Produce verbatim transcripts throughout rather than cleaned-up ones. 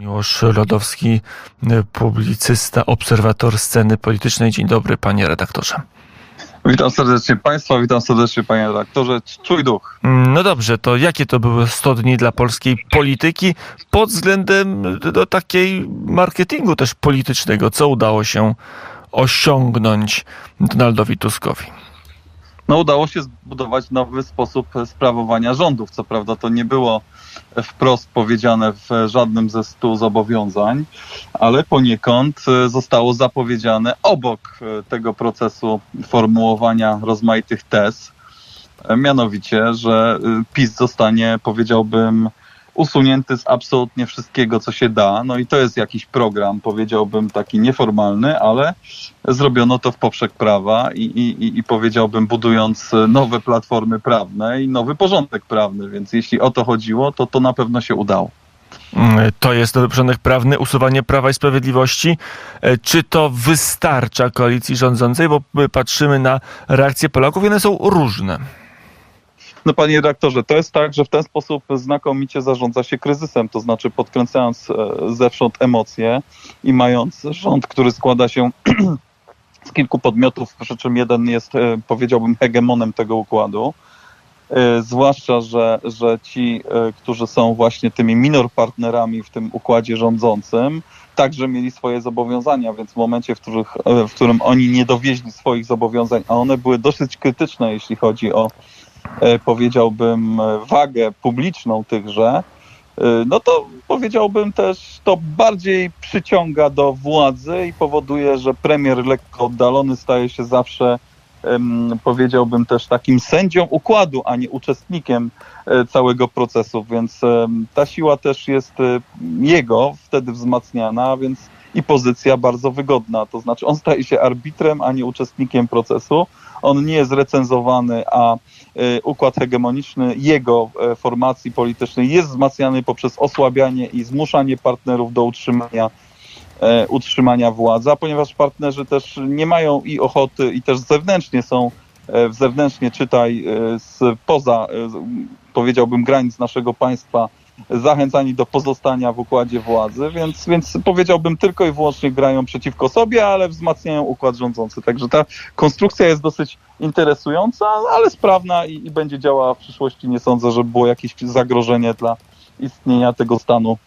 Miłosz Lodowski, publicysta, obserwator sceny politycznej. Dzień dobry, panie redaktorze. Witam serdecznie państwa, witam serdecznie panie redaktorze. Czuj duch. No dobrze, to jakie to były sto dni dla polskiej polityki pod względem do takiej marketingu też politycznego? Co udało się osiągnąć Donaldowi Tuskowi? No udało się zbudować nowy sposób sprawowania rządów. Co prawda to nie było wprost powiedziane w żadnym ze stu zobowiązań, ale poniekąd zostało zapowiedziane obok tego procesu formułowania rozmaitych tez, mianowicie, że PiS zostanie, powiedziałbym, usunięty z absolutnie wszystkiego, co się da. No i to jest jakiś program, powiedziałbym, taki nieformalny, ale zrobiono to w poprzek prawa i, i, i powiedziałbym, budując nowe platformy prawne i nowy porządek prawny. Więc jeśli o to chodziło, to to na pewno się udało. To jest nowy porządek prawny, usuwanie Prawa i Sprawiedliwości. Czy to wystarcza koalicji rządzącej? Bo patrzymy na reakcje Polaków i one są różne. No panie redaktorze, to jest tak, że w ten sposób znakomicie zarządza się kryzysem, to znaczy podkręcając zewsząd emocje i mając rząd, który składa się z kilku podmiotów, przy czym jeden jest, powiedziałbym, hegemonem tego układu. Zwłaszcza, że, że ci, którzy są właśnie tymi minor partnerami w tym układzie rządzącym, także mieli swoje zobowiązania, więc w momencie, w, których, w którym oni nie dowieźli swoich zobowiązań, a one były dosyć krytyczne, jeśli chodzi o, powiedziałbym, wagę publiczną tychże, no to powiedziałbym też, to bardziej przyciąga do władzy i powoduje, że premier lekko oddalony staje się zawsze, powiedziałbym, też takim sędzią układu, a nie uczestnikiem całego procesu, więc ta siła też jest jego wtedy wzmacniana, więc i pozycja bardzo wygodna, to znaczy on staje się arbitrem, a nie uczestnikiem procesu. On nie jest recenzowany, a układ hegemoniczny jego formacji politycznej jest wzmacniany poprzez osłabianie i zmuszanie partnerów do utrzymania utrzymania władzy, a ponieważ partnerzy też nie mają i ochoty i też zewnętrznie są, zewnętrznie czytaj spoza, powiedziałbym, granic naszego państwa zachęcani do pozostania w układzie władzy, więc, więc powiedziałbym tylko i wyłącznie grają przeciwko sobie, ale wzmacniają układ rządzący. Także ta konstrukcja jest dosyć interesująca, ale sprawna i, i będzie działała w przyszłości. Nie sądzę, że było jakieś zagrożenie dla istnienia tego stanu,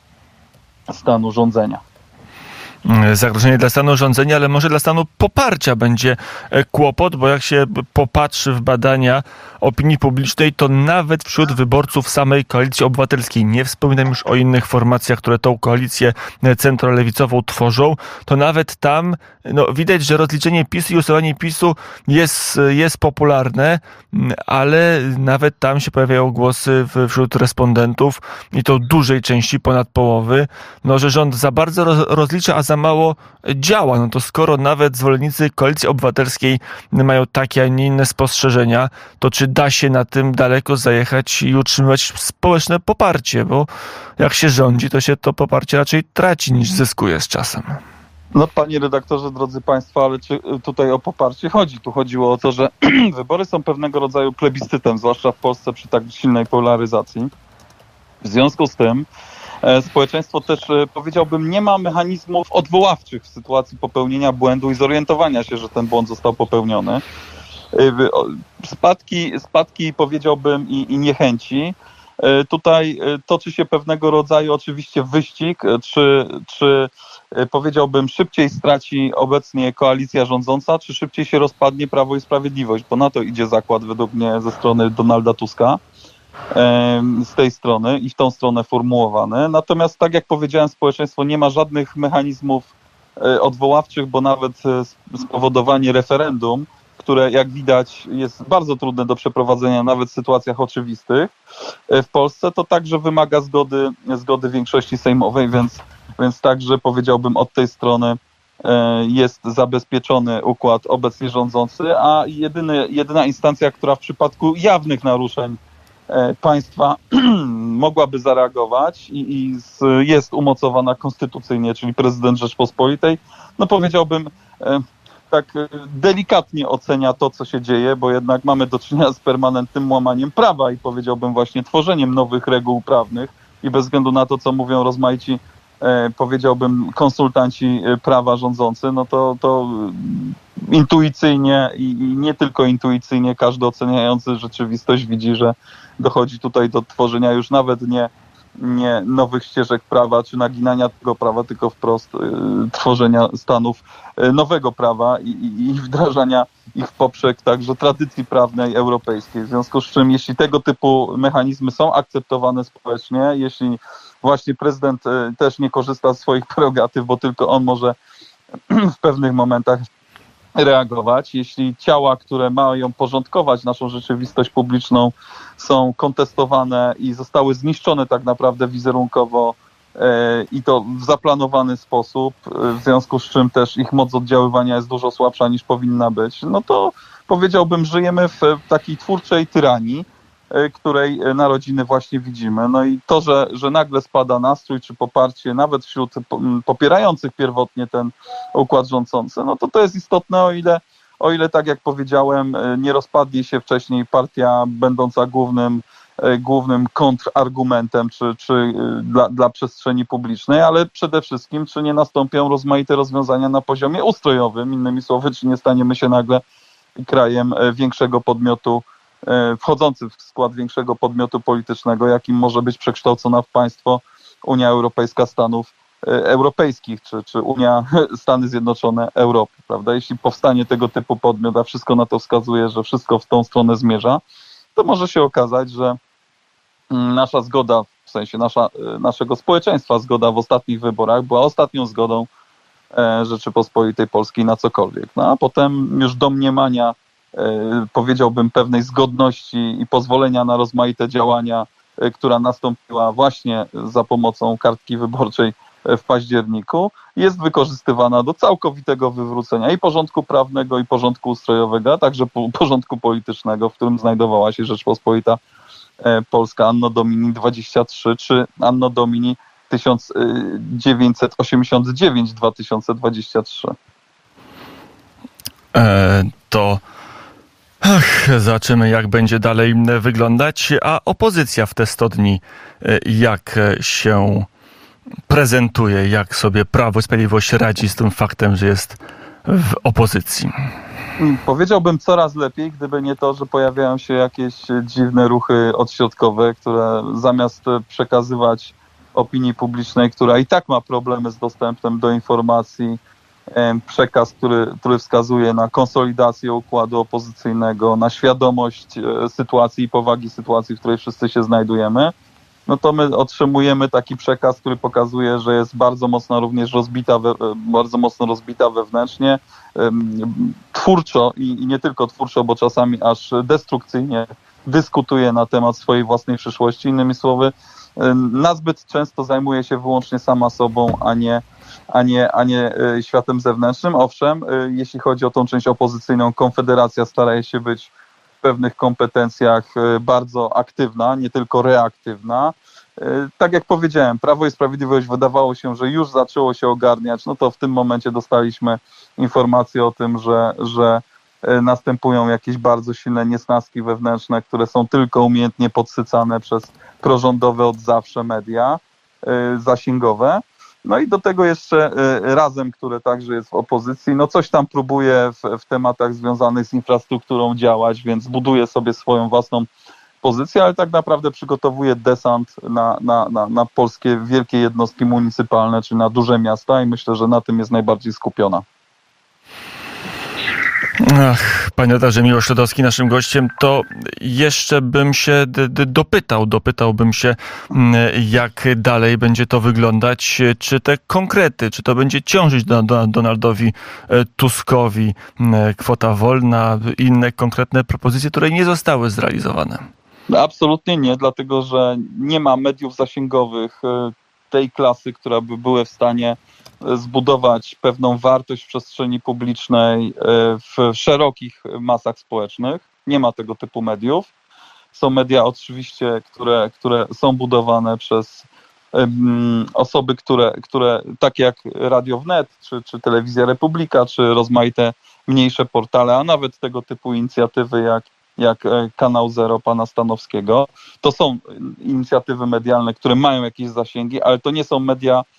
stanu rządzenia. Zagrożenie dla stanu rządzenia, ale może dla stanu poparcia będzie kłopot, bo jak się popatrzy w badania opinii publicznej, to nawet wśród wyborców samej Koalicji Obywatelskiej, nie wspominam już o innych formacjach, które tą koalicję centrolewicową tworzą, to nawet tam no, widać, że rozliczenie PiSu i usuwanie PiSu jest, jest popularne, ale nawet tam się pojawiają głosy wśród respondentów i to dużej części, ponad połowy, no, że rząd za bardzo roz, rozlicza, a za mało działa. No to skoro nawet zwolennicy Koalicji Obywatelskiej mają takie, a nie inne spostrzeżenia, to czy da się na tym daleko zajechać i utrzymywać społeczne poparcie? Bo jak się rządzi, to się to poparcie raczej traci niż zyskuje z czasem. No panie redaktorze, drodzy państwo, ale czy tutaj o poparcie chodzi? Tu chodziło o to, że wybory są pewnego rodzaju plebiscytem, zwłaszcza w Polsce przy tak silnej polaryzacji. W związku z tym społeczeństwo też, powiedziałbym, nie ma mechanizmów odwoławczych w sytuacji popełnienia błędu i zorientowania się, że ten błąd został popełniony. Spadki, spadki powiedziałbym, i, i niechęci. Tutaj toczy się pewnego rodzaju oczywiście wyścig, czy, czy powiedziałbym szybciej straci obecnie koalicja rządząca, czy szybciej się rozpadnie Prawo i Sprawiedliwość, bo na to idzie zakład według mnie ze strony Donalda Tuska. Z tej strony i w tą stronę formułowane. Natomiast tak jak powiedziałem, społeczeństwo nie ma żadnych mechanizmów odwoławczych, bo nawet spowodowanie referendum, które jak widać jest bardzo trudne do przeprowadzenia nawet w sytuacjach oczywistych w Polsce, to także wymaga zgody, zgody większości sejmowej, więc, więc także powiedziałbym od tej strony jest zabezpieczony układ obecnie rządzący, a jedyny, jedyna instancja, która w przypadku jawnych naruszeń państwa mogłaby zareagować i, i z, jest umocowana konstytucyjnie, czyli prezydent Rzeczpospolitej, no powiedziałbym e, tak delikatnie ocenia to, co się dzieje, bo jednak mamy do czynienia z permanentnym łamaniem prawa i powiedziałbym właśnie tworzeniem nowych reguł prawnych i bez względu na to, co mówią rozmaici powiedziałbym, konsultanci prawa rządzący, no to, to intuicyjnie i, i nie tylko intuicyjnie każdy oceniający rzeczywistość widzi, że dochodzi tutaj do tworzenia już nawet nie, nie nowych ścieżek prawa czy naginania tego prawa, tylko wprost y, tworzenia stanów y, nowego prawa i, i, i wdrażania ich w poprzek także tradycji prawnej europejskiej. W związku z czym, jeśli tego typu mechanizmy są akceptowane społecznie, jeśli właśnie prezydent y, też nie korzysta z swoich prerogatyw, bo tylko on może w pewnych momentach reagować. Jeśli ciała, które mają porządkować naszą rzeczywistość publiczną, są kontestowane i zostały zniszczone tak naprawdę wizerunkowo e, i to w zaplanowany sposób, e, w związku z czym też ich moc oddziaływania jest dużo słabsza niż powinna być, no to powiedziałbym, żyjemy w takiej twórczej tyranii, której narodziny właśnie widzimy. No i to, że, że nagle spada nastrój czy poparcie nawet wśród popierających pierwotnie ten układ rządzący, no to to jest istotne, o ile, o ile tak jak powiedziałem, nie rozpadnie się wcześniej partia będąca głównym, głównym kontrargumentem czy, czy dla, dla przestrzeni publicznej, ale przede wszystkim, czy nie nastąpią rozmaite rozwiązania na poziomie ustrojowym, innymi słowy, czy nie staniemy się nagle krajem większego podmiotu, wchodzący w skład większego podmiotu politycznego, jakim może być przekształcona w państwo Unia Europejska Stanów Europejskich, czy, czy Unia Stany Zjednoczone Europy, prawda? Jeśli powstanie tego typu podmiot, a wszystko na to wskazuje, że wszystko w tą stronę zmierza, to może się okazać, że nasza zgoda, w sensie nasza, naszego społeczeństwa zgoda w ostatnich wyborach była ostatnią zgodą Rzeczypospolitej Polskiej na cokolwiek. No a potem już domniemania, powiedziałbym, pewnej zgodności i pozwolenia na rozmaite działania, która nastąpiła właśnie za pomocą kartki wyborczej w październiku, jest wykorzystywana do całkowitego wywrócenia i porządku prawnego, i porządku ustrojowego, a także porządku politycznego, w którym znajdowała się Rzeczpospolita Polska Anno Domini dwadzieścia trzy czy Anno Domini tysiąc dziewięćset osiemdziesiąt dziewięć dwa tysiące dwadzieścia trzy. E, to Ach, zobaczymy, jak będzie dalej wyglądać. A opozycja w te sto dni, jak się prezentuje, jak sobie Prawo i Sprawiedliwość radzi z tym faktem, że jest w opozycji? Powiedziałbym coraz lepiej, gdyby nie to, że pojawiają się jakieś dziwne ruchy odśrodkowe, które zamiast przekazywać opinii publicznej, która i tak ma problemy z dostępem do informacji, przekaz, który, który wskazuje na konsolidację układu opozycyjnego, na świadomość sytuacji i powagi sytuacji, w której wszyscy się znajdujemy, no to my otrzymujemy taki przekaz, który pokazuje, że jest bardzo mocno również rozbita, we, bardzo mocno rozbita wewnętrznie, twórczo i, i nie tylko twórczo, bo czasami aż destrukcyjnie dyskutuje na temat swojej własnej przyszłości. Innymi słowy, nazbyt często zajmuje się wyłącznie sama sobą, a nie a nie, a nie światem zewnętrznym. Owszem, jeśli chodzi o tą część opozycyjną, Konfederacja stara się być w pewnych kompetencjach bardzo aktywna, nie tylko reaktywna. Tak jak powiedziałem, Prawo i Sprawiedliwość wydawało się, że już zaczęło się ogarniać, no to w tym momencie dostaliśmy informację o tym, że, że następują jakieś bardzo silne niesnaski wewnętrzne, które są tylko umiejętnie podsycane przez prorządowe od zawsze media zasięgowe. No i do tego jeszcze Razem, które także jest w opozycji, no coś tam próbuje w, w tematach związanych z infrastrukturą działać, więc buduje sobie swoją własną pozycję, ale tak naprawdę przygotowuje desant na, na, na, na polskie wielkie jednostki municypalne, czy na duże miasta i myślę, że na tym jest najbardziej skupiona. Ach, panie redaktorze, Miłosz Szydłowski naszym gościem, to jeszcze bym się d- d- dopytał, dopytałbym się, jak dalej będzie to wyglądać, czy te konkrety, czy to będzie ciążyć do, do, Donaldowi Tuskowi kwota wolna, inne konkretne propozycje, które nie zostały zrealizowane. Absolutnie nie, dlatego że nie ma mediów zasięgowych tej klasy, które by były w stanie zbudować pewną wartość w przestrzeni publicznej w szerokich masach społecznych. Nie ma tego typu mediów. Są media oczywiście, które, które są budowane przez um, osoby, które, które takie jak Radio Wnet, czy, czy Telewizja Republika, czy rozmaite mniejsze portale, a nawet tego typu inicjatywy jak jak Kanał Zero pana Stanowskiego. To są inicjatywy medialne, które mają jakieś zasięgi, ale to nie są media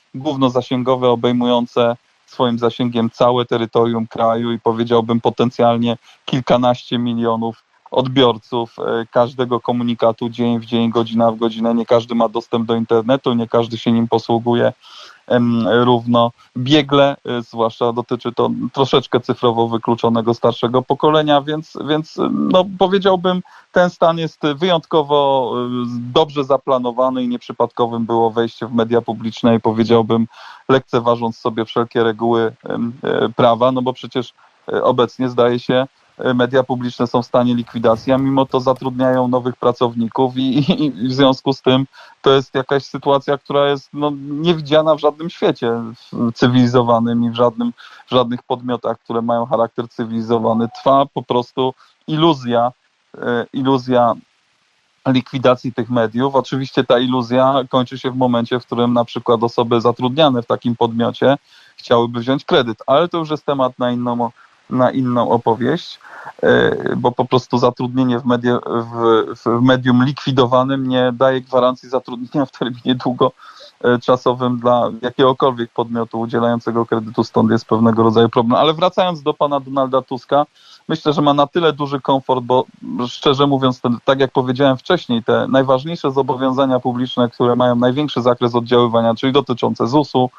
głównozasięgowe obejmujące swoim zasięgiem całe terytorium kraju i powiedziałbym potencjalnie kilkanaście milionów odbiorców każdego komunikatu dzień w dzień, godzina w godzinę. Nie każdy ma dostęp do internetu, nie każdy się nim posługuje równo biegle, zwłaszcza dotyczy to troszeczkę cyfrowo wykluczonego starszego pokolenia, więc, więc no, powiedziałbym, ten stan jest wyjątkowo dobrze zaplanowany i nieprzypadkowym było wejście w media publiczne i powiedziałbym, lekceważąc sobie wszelkie reguły prawa, no bo przecież obecnie zdaje się, media publiczne są w stanie likwidacji, a mimo to zatrudniają nowych pracowników i, i, i w związku z tym to jest jakaś sytuacja, która jest no, niewidziana w żadnym świecie cywilizowanym i w, żadnym, w żadnych podmiotach, które mają charakter cywilizowany. Trwa po prostu iluzja, e, iluzja likwidacji tych mediów. Oczywiście ta iluzja kończy się w momencie, w którym na przykład osoby zatrudniane w takim podmiocie chciałyby wziąć kredyt, ale to już jest temat na inną na inną opowieść, bo po prostu zatrudnienie w, medie, w, w medium likwidowanym nie daje gwarancji zatrudnienia w terminie długoczasowym dla jakiegokolwiek podmiotu udzielającego kredytu, stąd jest pewnego rodzaju problem. Ale wracając do pana Donalda Tuska, myślę, że ma na tyle duży komfort, bo szczerze mówiąc, ten, tak jak powiedziałem wcześniej, te najważniejsze zobowiązania publiczne, które mają największy zakres oddziaływania, czyli dotyczące zusu,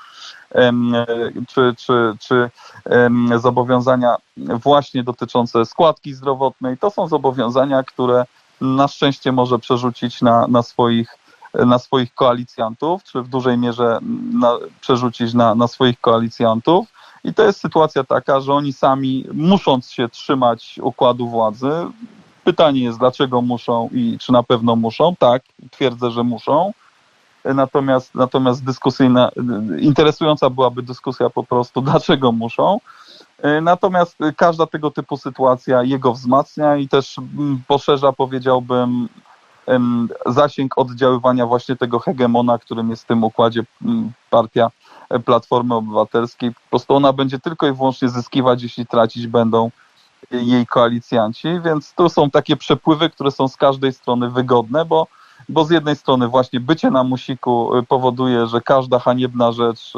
czy, czy, czy zobowiązania właśnie dotyczące składki zdrowotnej. To są zobowiązania, które na szczęście może przerzucić na, na, swoich, na swoich koalicjantów, czy w dużej mierze na, przerzucić na, na swoich koalicjantów. I to jest sytuacja taka, że oni sami, musząc się trzymać układu władzy, pytanie jest, dlaczego muszą i czy na pewno muszą. Tak, twierdzę, że muszą. Natomiast, natomiast dyskusyjna, interesująca byłaby dyskusja po prostu, dlaczego muszą. Natomiast każda tego typu sytuacja jego wzmacnia i też poszerza, powiedziałbym, zasięg oddziaływania właśnie tego hegemona, którym jest w tym układzie partia Platformy Obywatelskiej. Po prostu ona będzie tylko i wyłącznie zyskiwać, jeśli tracić będą jej koalicjanci, więc tu są takie przepływy, które są z każdej strony wygodne, bo Bo z jednej strony właśnie bycie na musiku powoduje, że każda haniebna rzecz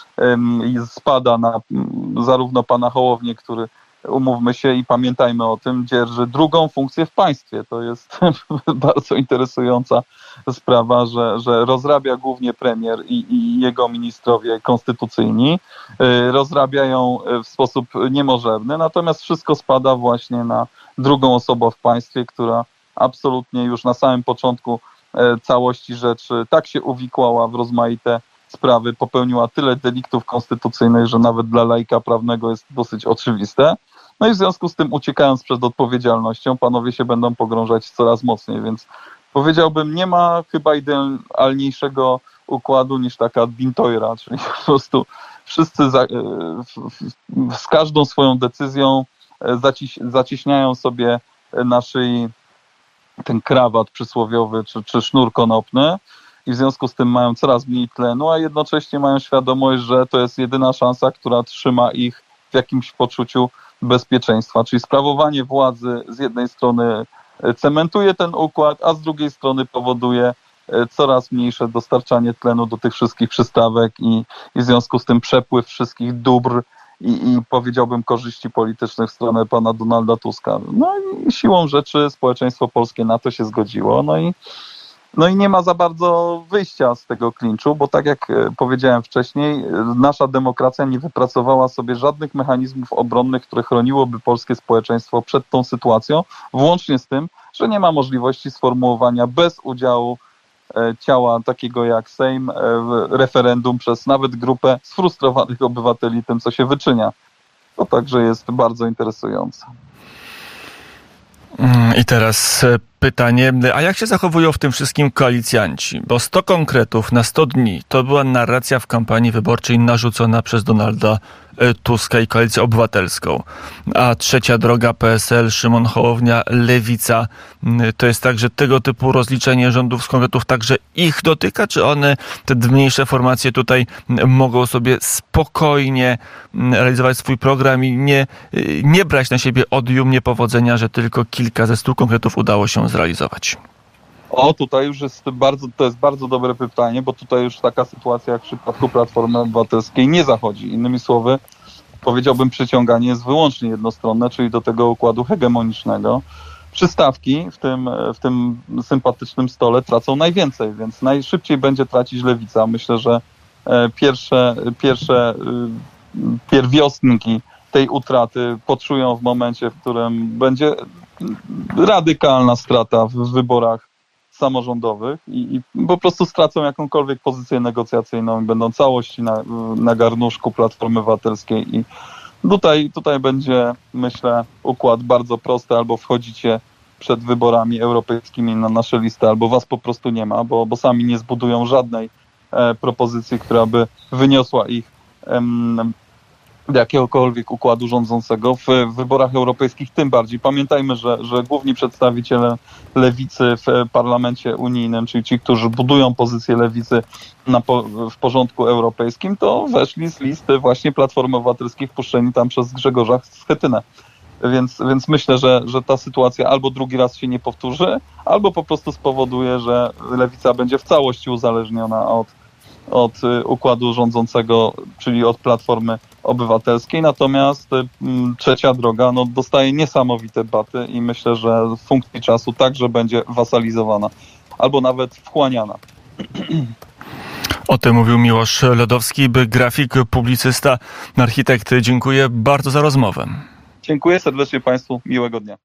spada na zarówno pana Hołownię, który, umówmy się i pamiętajmy o tym, dzierży drugą funkcję w państwie. To jest bardzo interesująca sprawa, że, że rozrabia głównie premier i, i jego ministrowie konstytucyjni. Rozrabiają w sposób niemożebny, natomiast wszystko spada właśnie na drugą osobę w państwie, która absolutnie już na samym początku całości rzeczy tak się uwikłała w rozmaite sprawy, popełniła tyle deliktów konstytucyjnych, że nawet dla laika prawnego jest dosyć oczywiste. No i w związku z tym, uciekając przed odpowiedzialnością, panowie się będą pogrążać coraz mocniej, więc powiedziałbym, nie ma chyba idealniejszego układu niż taka Dintoira, czyli po prostu wszyscy za, w, w, z każdą swoją decyzją zaciś, zacieśniają sobie na szyi ten krawat przysłowiowy czy, czy sznur konopny i w związku z tym mają coraz mniej tlenu, a jednocześnie mają świadomość, że to jest jedyna szansa, która trzyma ich w jakimś poczuciu bezpieczeństwa. Czyli sprawowanie władzy z jednej strony cementuje ten układ, a z drugiej strony powoduje coraz mniejsze dostarczanie tlenu do tych wszystkich przystawek i, i w związku z tym przepływ wszystkich dóbr I, i powiedziałbym korzyści politycznych w stronę pana Donalda Tuska. No i siłą rzeczy społeczeństwo polskie na to się zgodziło. No i, no i nie ma za bardzo wyjścia z tego klinczu, bo tak jak powiedziałem wcześniej, nasza demokracja nie wypracowała sobie żadnych mechanizmów obronnych, które chroniłoby polskie społeczeństwo przed tą sytuacją, włącznie z tym, że nie ma możliwości sformułowania bez udziału ciała takiego jak Sejm, referendum przez nawet grupę sfrustrowanych obywateli tym, co się wyczynia. To także jest bardzo interesujące. I teraz pytanie, a jak się zachowują w tym wszystkim koalicjanci? Bo sto konkretów na sto dni to była narracja w kampanii wyborczej narzucona przez Donalda Tuska i Koalicję Obywatelską. A trzecia droga, P S L, Szymon Hołownia, Lewica, to jest tak, że tego typu rozliczenie rządów z konkretów także ich dotyka, czy one, te mniejsze formacje tutaj mogą sobie spokojnie realizować swój program i nie, nie brać na siebie odium, niepowodzenia, że tylko kilka ze stu konkretów udało się zrealizować? O, tutaj już jest bardzo, to jest bardzo dobre pytanie, bo tutaj już taka sytuacja jak w przypadku Platformy Obywatelskiej nie zachodzi. Innymi słowy, powiedziałbym, przyciąganie jest wyłącznie jednostronne, czyli do tego układu hegemonicznego. Przystawki w tym, w tym sympatycznym stole tracą najwięcej, więc najszybciej będzie tracić lewica. Myślę, że pierwsze, pierwsze pierwiostnki tej utraty poczują w momencie, w którym będzie radykalna strata w wyborach samorządowych i, i po prostu stracą jakąkolwiek pozycję negocjacyjną i będą całości na, na garnuszku Platformy Obywatelskiej i tutaj, tutaj będzie, myślę, układ bardzo prosty, albo wchodzicie przed wyborami europejskimi na nasze listy, albo was po prostu nie ma, bo, bo sami nie zbudują żadnej e, propozycji, która by wyniosła ich em, do jakiegokolwiek układu rządzącego. W, w wyborach europejskich tym bardziej. Pamiętajmy, że, że główni przedstawiciele lewicy w parlamencie unijnym, czyli ci, którzy budują pozycję lewicy na po, w porządku europejskim, to weszli z listy właśnie Platformy Obywatelskiej wpuszczeni tam przez Grzegorza Schetynę. Więc, więc myślę, że, że ta sytuacja albo drugi raz się nie powtórzy, albo po prostu spowoduje, że lewica będzie w całości uzależniona od, od układu rządzącego, czyli od Platformy Obywatelskiej. Natomiast m, trzecia droga no, dostaje niesamowite baty i myślę, że w funkcji czasu także będzie wasalizowana albo nawet wchłaniana. O tym mówił Miłosz Lodowski, grafik, publicysta, architekt. Dziękuję bardzo za rozmowę. Dziękuję serdecznie Państwu. Miłego dnia.